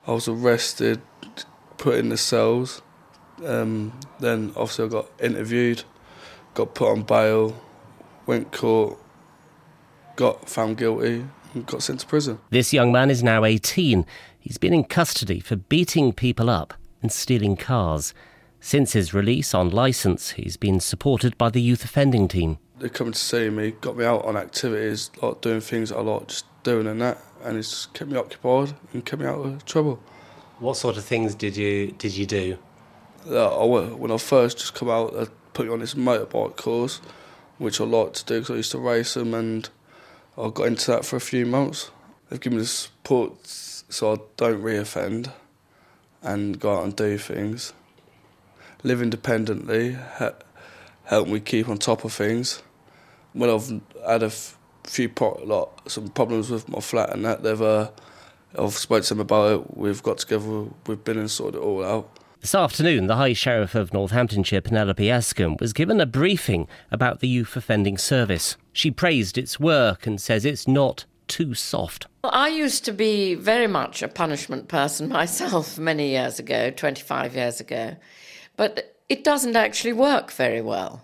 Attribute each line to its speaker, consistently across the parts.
Speaker 1: I was arrested, put in the cells, then obviously I got interviewed, got put on bail, went court, got found guilty and got sent to prison.
Speaker 2: This young man is now 18. He's been in custody for beating people up and stealing cars. Since his release on licence, he's been supported by the youth offending team.
Speaker 1: They come to see me, got me out on activities, like doing things that I like just doing and that, and it's just kept me occupied and kept me out of trouble.
Speaker 2: What sort of things did you do?
Speaker 1: When I first just come out, they put me on this motorbike course, which I liked to do because I used to race them, and I got into that for a few months. They've given me the support so I don't reoffend and go out and do things. Live independently, help me keep on top of things. When I've had some problems with my flat and that, I've spoken to them about it. We've got together, we've been and sorted it all out.
Speaker 2: This afternoon, the High Sheriff of Northamptonshire, Penelope Escombe, was given a briefing about the Youth Offending Service. She praised its work and says it's not too soft.
Speaker 3: Well, I used to be very much a punishment person myself many years ago, 25 years ago, but it doesn't actually work very well.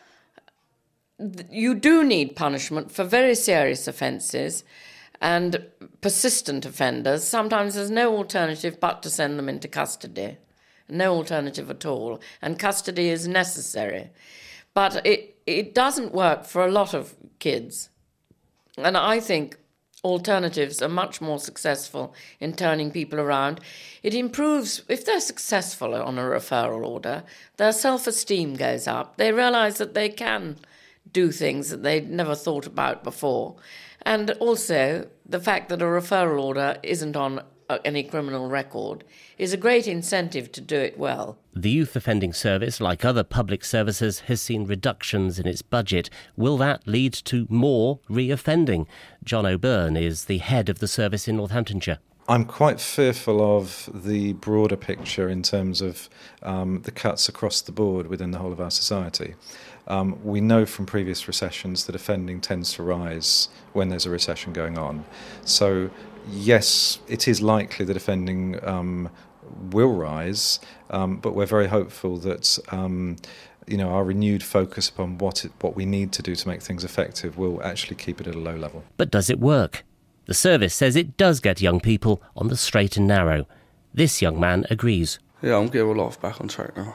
Speaker 3: You do need punishment for very serious offences and persistent offenders. Sometimes there's no alternative but to send them into custody. No alternative at all. And custody is necessary. But it doesn't work for a lot of kids. And I think alternatives are much more successful in turning people around. It improves, if they're successful on a referral order, their self-esteem goes up. They realise that they can do things that they'd never thought about before. And also, the fact that a referral order isn't on any criminal record is a great incentive to do it well.
Speaker 2: The Youth Offending Service, like other public services, has seen reductions in its budget. Will that lead to more reoffending? John O'Byrne is the head of the service in Northamptonshire.
Speaker 4: I'm quite fearful of the broader picture in terms of the cuts across the board within the whole of our society. We know from previous recessions that offending tends to rise when there's a recession going on. So, yes, it is likely that offending will rise, but we're very hopeful that our renewed focus upon what we need to do to make things effective will actually keep it at a low level.
Speaker 2: But does it work? The service says it does get young people on the straight and narrow. This young man agrees.
Speaker 1: Yeah, I'm getting my life back on track now.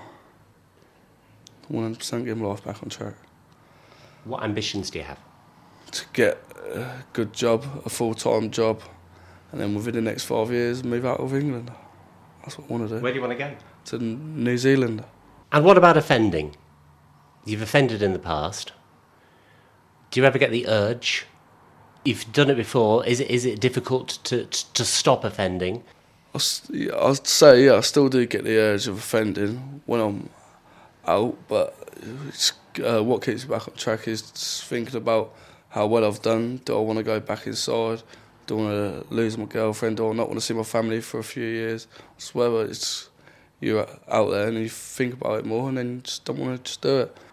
Speaker 1: 100% getting my life back on track.
Speaker 2: What ambitions do you have?
Speaker 1: To get a good job, a full-time job, and then within the next 5 years move out of England. That's what I want to do.
Speaker 2: Where do you want to go?
Speaker 1: To New Zealand.
Speaker 2: And what about offending? You've offended in the past. Do you ever get the urge? You've done it before. Is it difficult to stop offending?
Speaker 1: I'd say, yeah, I still do get the urge of offending when I'm out, but what keeps me back on track is just thinking about how well I've done. Do I want to go back inside? Do I want to lose my girlfriend? Do I not want to see my family for a few years? It's whether it's you're out there and you think about it more and then just don't want to just do it.